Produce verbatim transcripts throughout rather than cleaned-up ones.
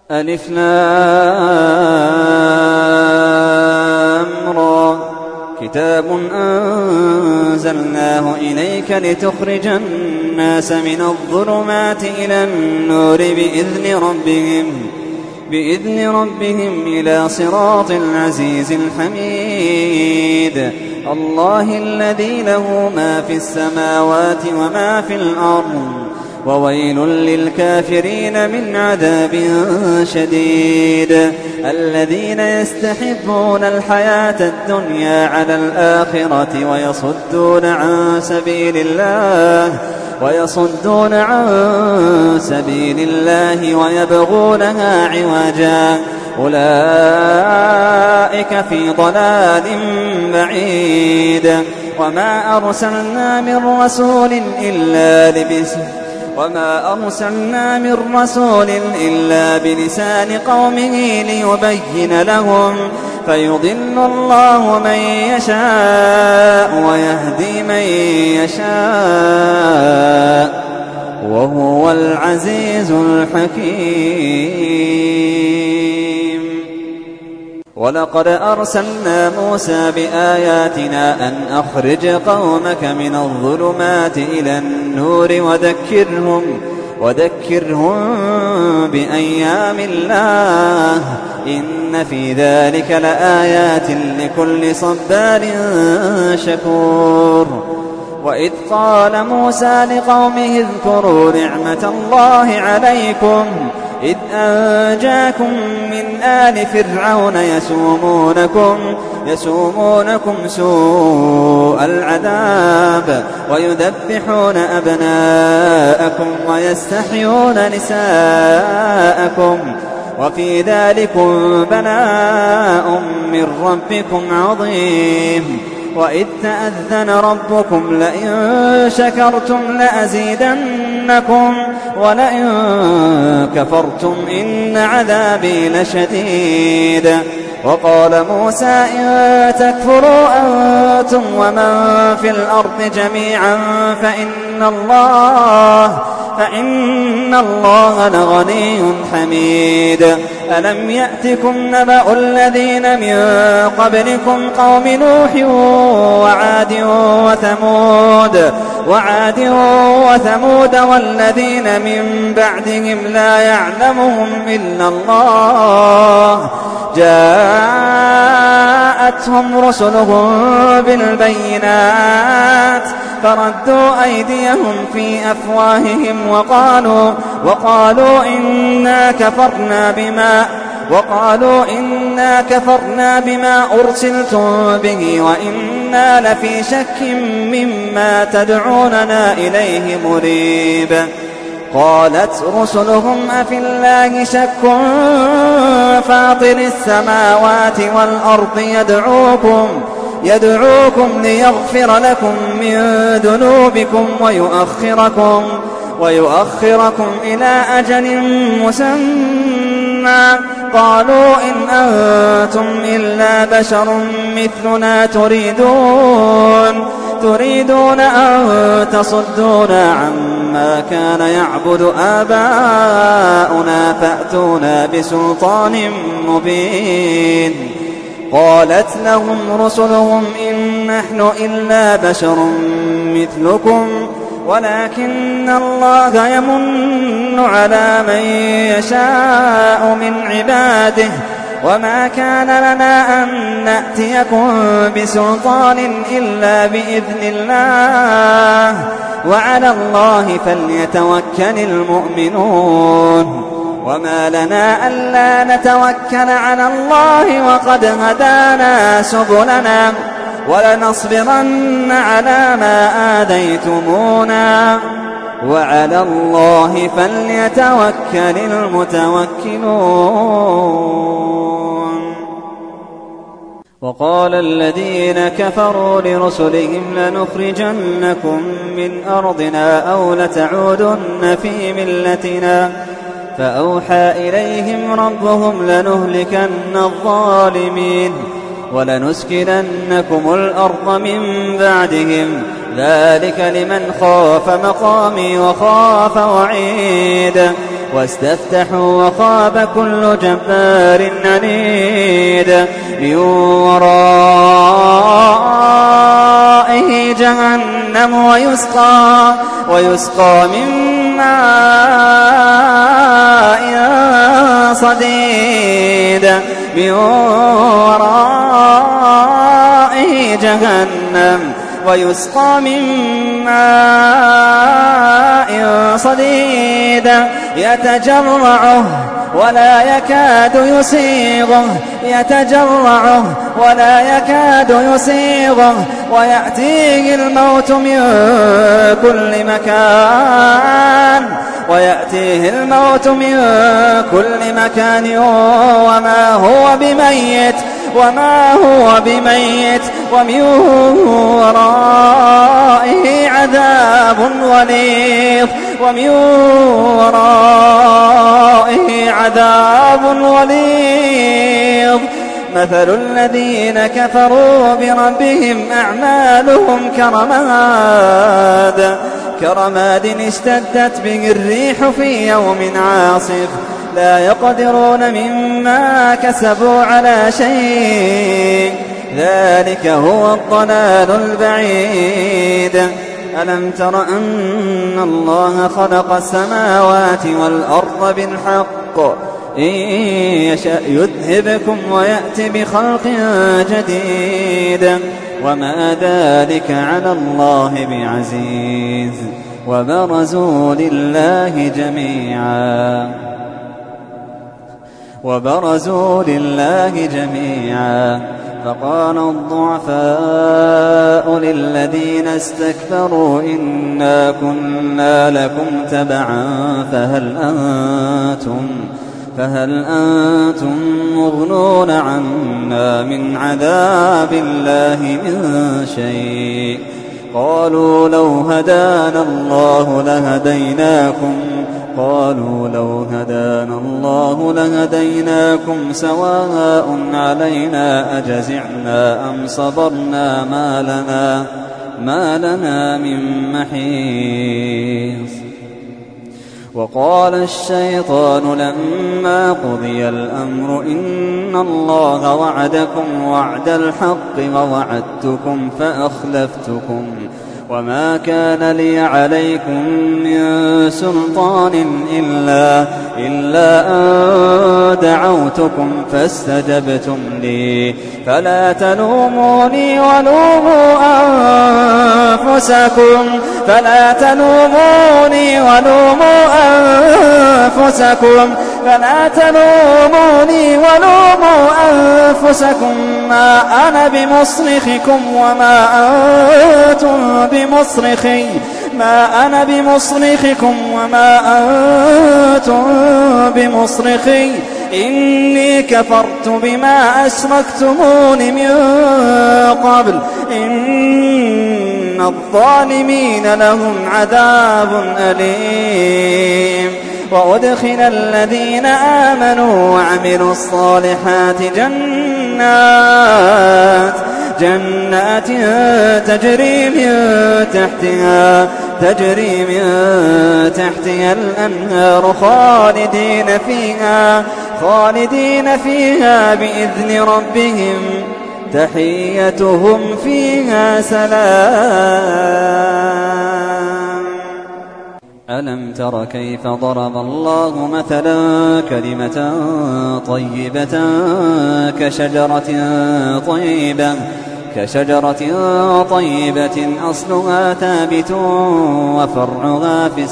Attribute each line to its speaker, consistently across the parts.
Speaker 1: ألف لام را كتاب أنزلناه إليك لتخرج الناس من الظلمات إلى النور بإذن ربهم بإذن ربهم إلى صراط العزيز الحميد الله الذي له ما في السماوات وما في الأرض وويل للكافرين من عذاب شديد الذين يستحبون الحياة الدنيا على الآخرة ويصدون عن سبيل الله ويصدون عن سبيل الله ويبغونها عوجا أولئك في ضلال بعيد وما أرسلنا من رسول إلا لبسان وما أرسلنا من رسول إلا بلسان قومه ليبين لهم فيضل الله من يشاء ويهدي من يشاء وهو العزيز الحكيم ولقد أرسلنا موسى بآياتنا أن أخرج قومك من الظلمات إلى النور وذكرهم, وذكرهم بأيام الله إن في ذلك لآيات لكل صبار شكور وإذ قال موسى لقومه اذكروا نعمة الله عليكم إذ أنجاكم من آل فرعون يسومونكم, يسومونكم سوء العذاب ويذبحون أبناءكم ويستحيون نساءكم وفي ذلكم بلاء من ربكم عظيم وإذ تأذن ربكم لئن شكرتم لأزيدنكم ولئن كفرتم إن عذابي لشديد وقال موسى إن تكفروا أنتم ومن في الأرض جميعا فإن الله فإن الله لغني حميد ألم يأتكم نبأ الذين من قبلكم قوم نوح وعاد وثمود وعاد وثمود والذين من بعدهم لا يعلمهم إلا الله جاءتهم رسلهم بالبينات فردوا أيديهم في أفواههم وقالوا وقالوا إنا كفرنا بما وقالوا إنا كفرنا بما أرسلتم به وإنا لفي شك مما تدعوننا إليه مريب قالت رسلهم أفي الله شك فاطر السماوات والأرض يدعوكم يدعوكم ليغفر لكم من ذنوبكم ويؤخركم ويؤخركم إلى أجل مسمى قالوا إن أنتم إلا بشر مثلنا تريدون تريدون أن تصدونا عما كان يعبد آباؤنا فأتونا بسلطان مبين قالت لهم رسلهم إن نحن إلا بشر مثلكم ولكن الله يمن على من يشاء من عباده وما كان لنا أن نأتيكم بسلطان إلا بإذن الله وعلى الله فليتوكل المؤمنون وما لنا ألا نتوكل على الله وقد هدانا سبلنا ولنصبرن على ما آذيتمونا وعلى الله فليتوكل المتوكلون وقال الذين كفروا لرسلهم لنخرجنكم من أرضنا أو لتعودن في ملتنا فأوحى إليهم ربهم لنهلكن الظالمين ولنسكننكم الأرض من بعدهم ذلك لمن خاف مقامي وخاف وعيد واستفتحوا وخاب كل جبار عنيد من ورائه جهنم ويسقى, ويسقى من ماء صديد من ورائه جهنم ويسقى من ماء صديد يتجرعه ولا يكاد يسيغه يتجرعه ولا يكاد يسيغه ويأتيه الموت من كل مكان ويأتيه الموت من كل مكان وما هو بميت وما هو بميت ومن ورائه عذاب غليظ ومن ورائه عذاب غليظ. مثل الذين كفروا بربهم أعمالهم كرماد كرماد اشتدت به الريح في يوم عاصف لا يقدرون مما كسبوا على شيء ذلك هو الضلال البعيد. ألم تر أن الله خلق السماوات والأرض بالحق إن يشأ يذهبكم ويأتي بخلق جديد وما ذلك على الله بعزيز. وبرزوا لله جميعا وبرزوا لله جميعا فقال الضعفاء للذين استكبروا إنا كنا لكم تبعا فهل أنتم فهل أنتم مغنون عنا من عذاب الله من شيء قالوا لو هدانا الله لهديناكم قالوا لو هدانا الله لهديناكم سواء علينا أجزعنا أم صبرنا ما لنا ما لنا من محيص. وقال الشيطان لما قضي الأمر إن الله وعدكم وعد الحق ووعدتكم فأخلفتكم وما كان لي عليكم من سلطان إلا, إلا أن دعوتكم فاستجبتم لي فلا تلوموني ولوموا أنفسكم فلا تلوموني ولوموا أنفسكم فلا تلوموني ولوموا أنفسكم ما أنا بمصرخكم وما أنتم بمصرخي ما أنا بمصرخكم وما أنتم بمصرخي إني كفرت بما أشركتمون من قبل إن الظالمين لهم عذاب أليم. وأدخل الذين آمنوا وعملوا الصالحات جنات جنات تجري من تحتها تجري من تحتها الأنهار خالدين فيها خالدين فيها بإذن ربهم تحيتهم فيها سلام. ألم تر كيف ضرب الله مثلا كلمة طيبة كشجرة طيبة كشجرة طيبة أصلها ثابت وفرعها في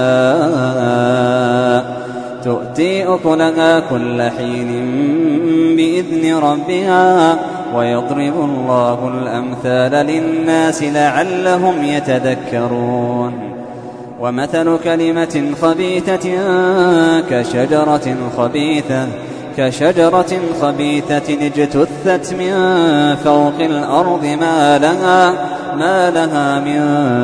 Speaker 1: السماء تؤتي أكلها كل حين بإذن ربها ويضرب الله الأمثال للناس لعلهم يتذكرون. ومثل كلمة خبيثة كشجرة خبيثة كشجرة خبيثة اجتثت من فوق الأرض ما لها ما لها من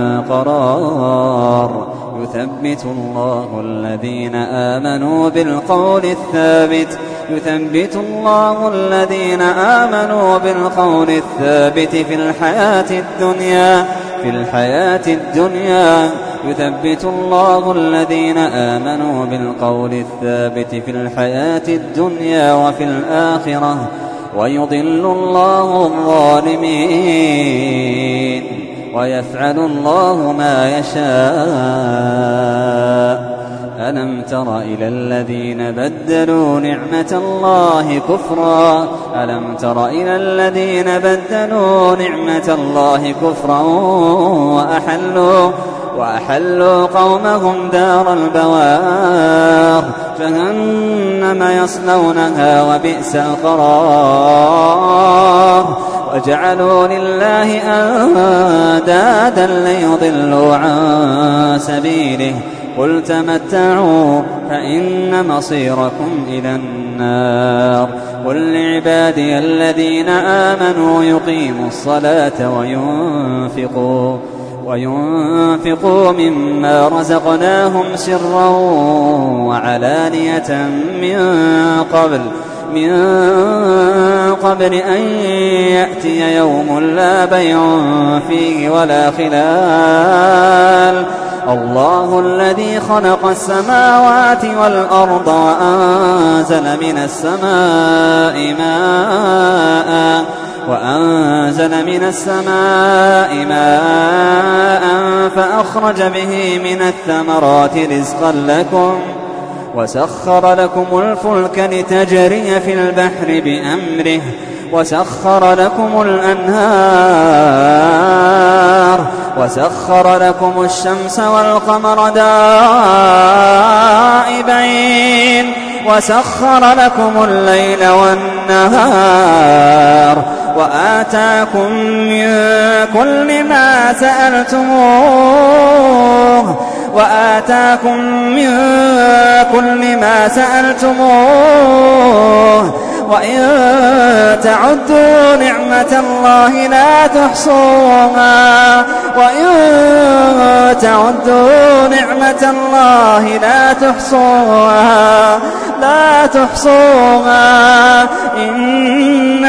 Speaker 1: قرار يثبت الله الذين آمنوا بالقول الثابت يثبت الله الذين آمنوا بالقول الثابت في الحياة الدنيا في الحياة الدنيا يثبت الله الذين آمنوا بالقول الثابت في الحياة الدنيا وفي الآخرة ويضل الله الظالمين ويفعل الله ما يشاء. ألم تر إلى الذين بدلوا نعمة الله كفرا ألم تر إلى الذين بدلوا نعمة الله كفرا وأحلوا وأحلوا قومهم دار البوار جهنم يصلونها وبئس القرار وجعلوا لله أندادا ليضلوا عن سبيله قل تمتعوا فإن مصيركم إلى النار. قل لعبادي الذين آمنوا يقيموا الصلاة وينفقوا وينفقوا مما رزقناهم سرا وعلانية من قبل من قبل أن يأتي يوم لا بيع فيه ولا خلال. الله الذي خلق السماوات والأرض وأنزل من السماء ماء وأنزل من السماء ماء فأخرج به من الثمرات رزقا لكم وسخر لكم الفلك لتجري في البحر بأمره وسخر لكم الأنهار وسخر لكم الشمس والقمر دائبين وسخر لكم الليل والنهار وآتاكم من كل ما سألتموه وآتاكم من كل ما سألتموه وإن تعدوا نعمة الله لا تحصوها وإن تعدوا نعمة الله لا تحصوها لا تحصوها إن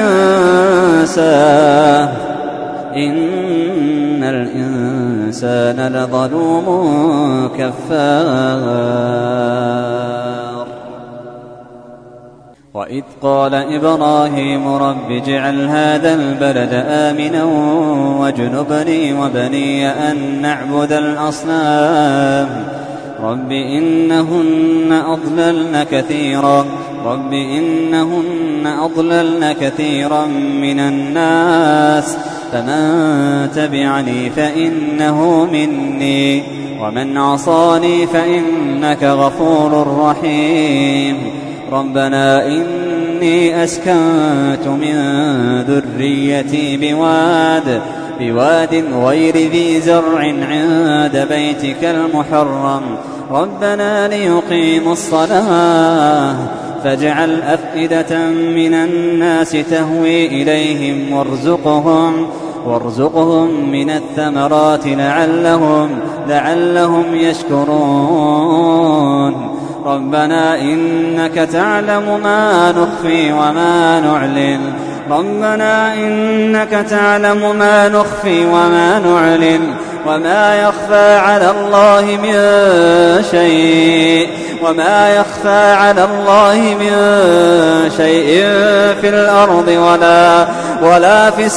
Speaker 1: الإنسان إن الإنسان لظلوم كفار. وإذ قال إبراهيم رب اجعل هذا البلد آمنا واجنبني وبني أن نعبد الأصنام رب إنهن أضللن كثيرا رب إنهن أضللن كثيرا من الناس فمن تبعني فإنه مني ومن عصاني فإنك غفور رحيم. ربنا إني أسكنت من ذريتي بواد بواد غير ذي زرع عند بيتك المحرم ربنا ليقيموا الصلاة فاجعل أفئدة من الناس تهوي إليهم وارزقهم وارزقهم من الثمرات لعلهم لعلهم يشكرون. ربنا إنك تعلم ما نخفي وما نعلن ربنا إنك تعلم ما نخفي وما نعلن وما يخفى على الله من شيء وما يخفى على الله من شيء في الأرض ولا ولا في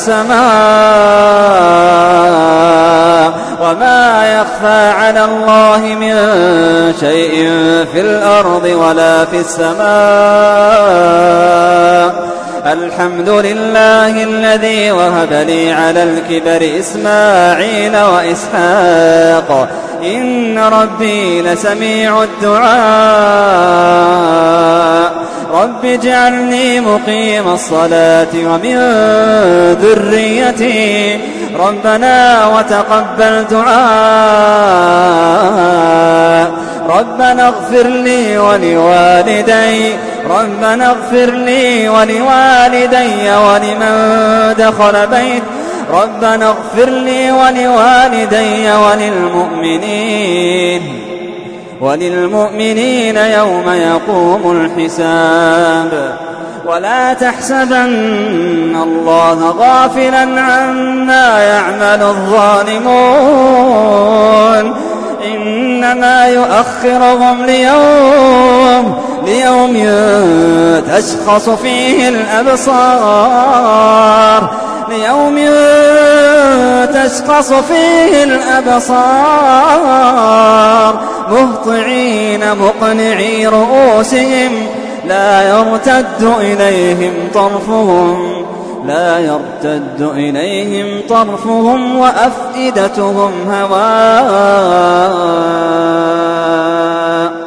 Speaker 1: السماء وما يخفى على الله من شيء في الأرض ولا في السماء. الحمد لله الذي وهب لي على الكبر إسماعيل وإسحاق إن ربي لسميع الدعاء. رب اجعلني مقيم الصلاة ومن ذريتي ربنا وتقبل دعاء. ربنا اغفر لي ولوالدي ربنا اغفر لي ولوالدي ولمن دخل بيت ربنا اغفر لي ولوالدي وللمؤمنين وللمؤمنين يوم يقوم الحساب. ولا تحسبن الله غافلا عما يعمل الظالمون إنما يؤخرهم ليوم ليوم تشخص فيه الأبصار ليوم تشخص فيه الأبصار مهطعين مقنعي رؤوسهم لا يرتد إليهم طرفهم لا يرتد إليهم طرفهم وأفئدتهم هواء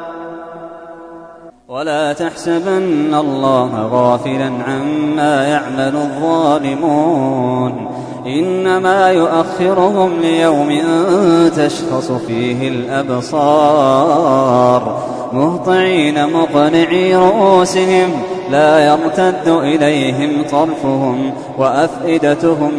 Speaker 1: ولا تحسبن الله غافلا عما يعمل الظالمون إنما يؤخرهم ليوم تشخص فيه الأبصار مهطعين مقنعي رؤوسهم لا يرتد إليهم طرفهم وأفئدتهم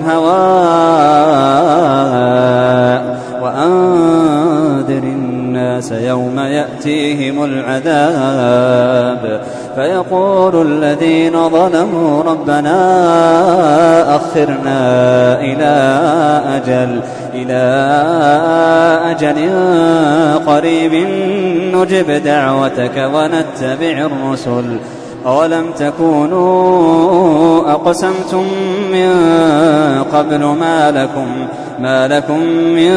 Speaker 1: هواء وأنذر الناس يوم يأتيهم العذاب فيقول الذين ظلموا ربنا أخرنا إلى أجل إلى أجل قريب نجب دعوتك ونتبع الرسل أولم تكونوا أقسمتم من قبل ما لكم ما لكم من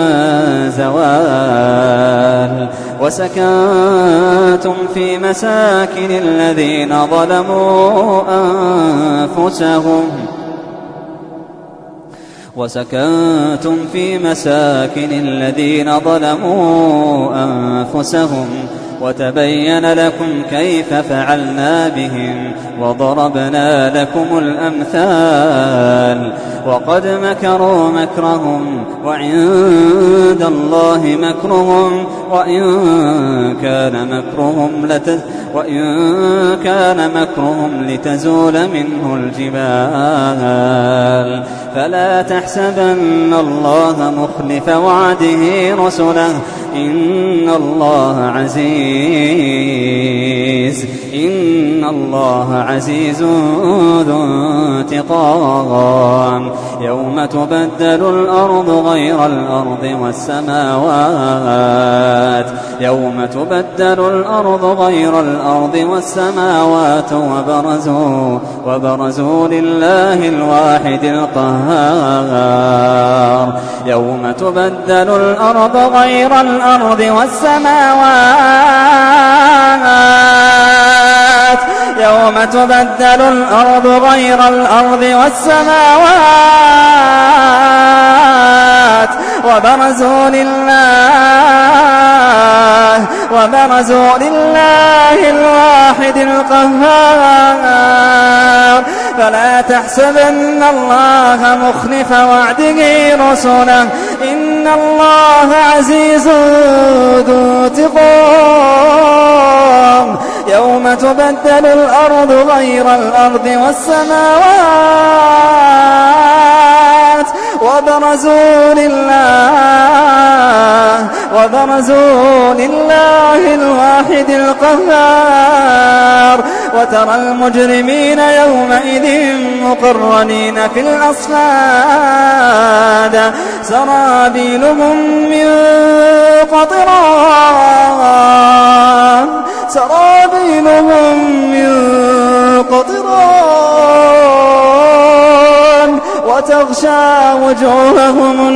Speaker 1: زوال وسكنتم في مساكن الذين ظلموا أنفسهم وسكنتم في مساكن الذين ظلموا أنفسهم وتبين لكم كيف فعلنا بهم وضربنا لكم الأمثال وقد مكروا مكرهم وعند الله مكرهم وإن كان مكرهم لت وإن كان مكرهم لتزول منه الجبال فلا تحسبن الله مخلف وعده رسله إن الله عزيز إن الله عزيز ذو انتقام يوم تبدل الأرض غير الأرض والسماوات يوم تبدل الأرض غير الأرض والسماوات وبرزوا وبرزوا لله الواحد القهار يوم تبدل الأرض غير الأرض والسماوات يوم تبدل الأرض غير الأرض والسماوات وبرزوا لله وبرزوا لله الواحد القهار فلا تحسبن الله مخلف وعده رسله إن الله عزيز ذو انتقام يوم تبدل الأرض غير الأرض والسماوات وبرزوا لله وبرزوا لله الواحد القهار وترى المجرمين يومئذ مقرنين في الأصفاد سرابيلهم من قطران سرابيلهم من قطران وتغشى وجوههم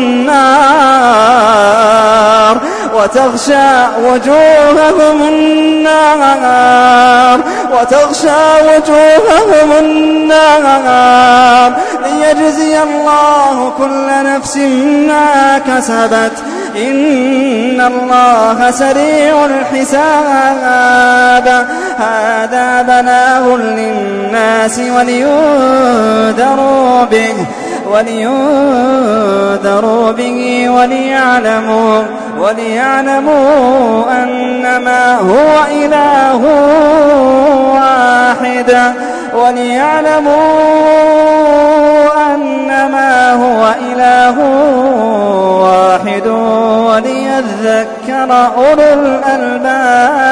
Speaker 1: النار وتغشى وجوههم النار وتغشى وجوههم النار ليجزي الله كل نفس ما كسبت إن الله سريع الحساب هذا بلاغ للناس ولينذروا به ولينذروا به وليعلموا وليعلموا أنما هو إله واحد وليعلموا أنما هو إله واحد وليذكر أولو الألباب.